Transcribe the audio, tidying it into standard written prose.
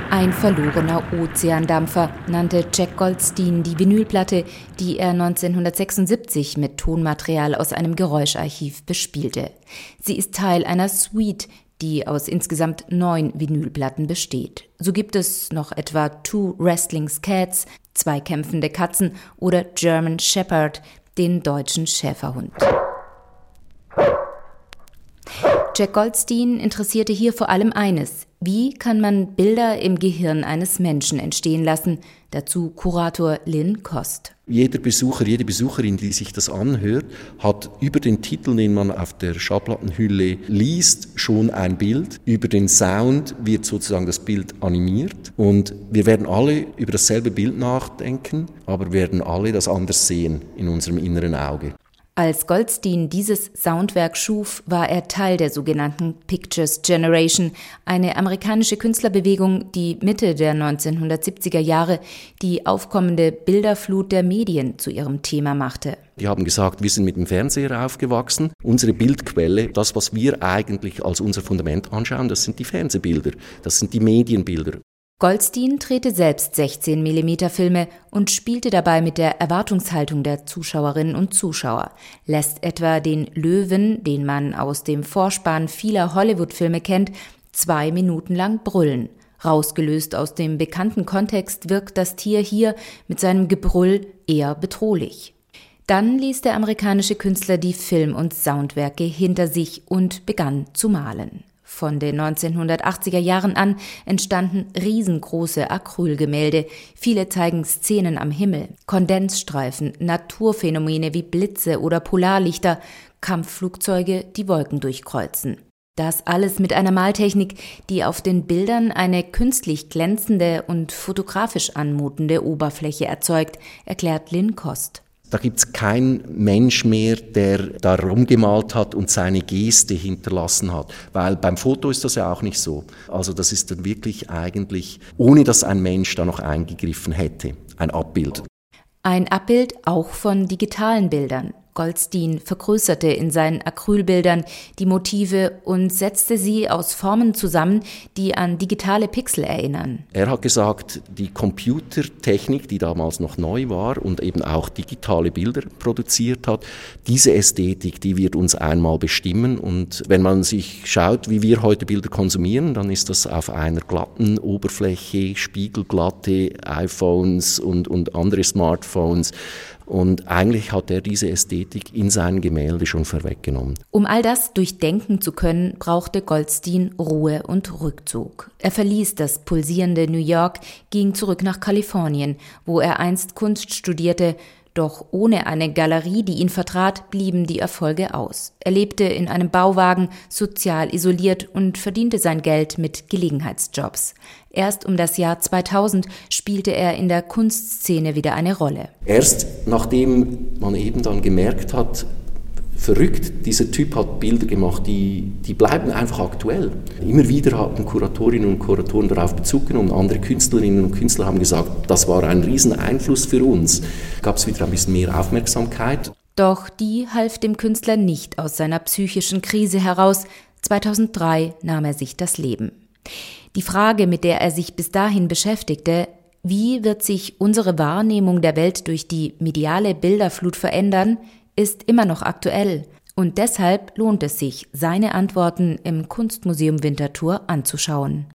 Ein verlorener Ozeandampfer nannte Jack Goldstein die Vinylplatte, die er 1976 mit Tonmaterial aus einem Geräuscharchiv bespielte. Sie ist Teil einer Suite, die aus insgesamt 9 Vinylplatten besteht. So gibt es noch etwa Two Wrestling Cats, 2 kämpfende Katzen oder German Shepherd, den deutschen Schäferhund. Jack Goldstein interessierte hier vor allem eines: Wie kann man Bilder im Gehirn eines Menschen entstehen lassen? Dazu Kurator Lynn Kost. Jeder Besucher, jede Besucherin, die sich das anhört, hat über den Titel, den man auf der Schallplattenhülle liest, schon ein Bild. Über den Sound wird sozusagen das Bild animiert. Und wir werden alle über dasselbe Bild nachdenken, aber werden alle das anders sehen in unserem inneren Auge. Als Goldstein dieses Soundwerk schuf, war er Teil der sogenannten Pictures Generation, eine amerikanische Künstlerbewegung, die Mitte der 1970er Jahre die aufkommende Bilderflut der Medien zu ihrem Thema machte. Die haben gesagt, wir sind mit dem Fernseher aufgewachsen. Unsere Bildquelle, das, was wir eigentlich als unser Fundament anschauen, das sind die Fernsehbilder, das sind die Medienbilder. Goldstein drehte selbst 16-mm-Filme und spielte dabei mit der Erwartungshaltung der Zuschauerinnen und Zuschauer, lässt etwa den Löwen, den man aus dem Vorspann vieler Hollywood-Filme kennt, 2 Minuten lang brüllen. Rausgelöst aus dem bekannten Kontext wirkt das Tier hier mit seinem Gebrüll eher bedrohlich. Dann ließ der amerikanische Künstler die Film- und Soundwerke hinter sich und begann zu malen. Von den 1980er Jahren an entstanden riesengroße Acrylgemälde. Viele zeigen Szenen am Himmel, Kondensstreifen, Naturphänomene wie Blitze oder Polarlichter, Kampfflugzeuge, die Wolken durchkreuzen. Das alles mit einer Maltechnik, die auf den Bildern eine künstlich glänzende und fotografisch anmutende Oberfläche erzeugt, erklärt Lynn Kost. Da gibt's keinen Mensch mehr, der da rumgemalt hat und seine Geste hinterlassen hat. Weil beim Foto ist das ja auch nicht so. Also das ist dann wirklich eigentlich, ohne dass ein Mensch da noch eingegriffen hätte, ein Abbild. Ein Abbild auch von digitalen Bildern. Goldstein vergrößerte in seinen Acrylbildern die Motive und setzte sie aus Formen zusammen, die an digitale Pixel erinnern. Er hat gesagt, die Computertechnik, die damals noch neu war und eben auch digitale Bilder produziert hat, diese Ästhetik, die wird uns einmal bestimmen. Und wenn man sich schaut, wie wir heute Bilder konsumieren, dann ist das auf einer glatten Oberfläche, spiegelglatte iPhones und andere Smartphones. Und eigentlich hat er diese Ästhetik in seinen Gemälde schon vorweggenommen. Um all das durchdenken zu können, brauchte Goldstein Ruhe und Rückzug. Er verließ das pulsierende New York, ging zurück nach Kalifornien, wo er einst Kunst studierte. Doch ohne eine Galerie, die ihn vertrat, blieben die Erfolge aus. Er lebte in einem Bauwagen, sozial isoliert und verdiente sein Geld mit Gelegenheitsjobs. Erst um das Jahr 2000 spielte er in der Kunstszene wieder eine Rolle. Erst nachdem man eben dann gemerkt hat, verrückt, dieser Typ hat Bilder gemacht, die bleiben einfach aktuell. Immer wieder hatten Kuratorinnen und Kuratoren darauf Bezug genommen, andere Künstlerinnen und Künstler haben gesagt, das war ein Rieseneinfluss für uns. Gab es wieder ein bisschen mehr Aufmerksamkeit. Doch die half dem Künstler nicht aus seiner psychischen Krise heraus. 2003 nahm er sich das Leben. Die Frage, mit der er sich bis dahin beschäftigte: Wie wird sich unsere Wahrnehmung der Welt durch die mediale Bilderflut verändern, ist immer noch aktuell. Und deshalb lohnt es sich, seine Antworten im Kunstmuseum Winterthur anzuschauen.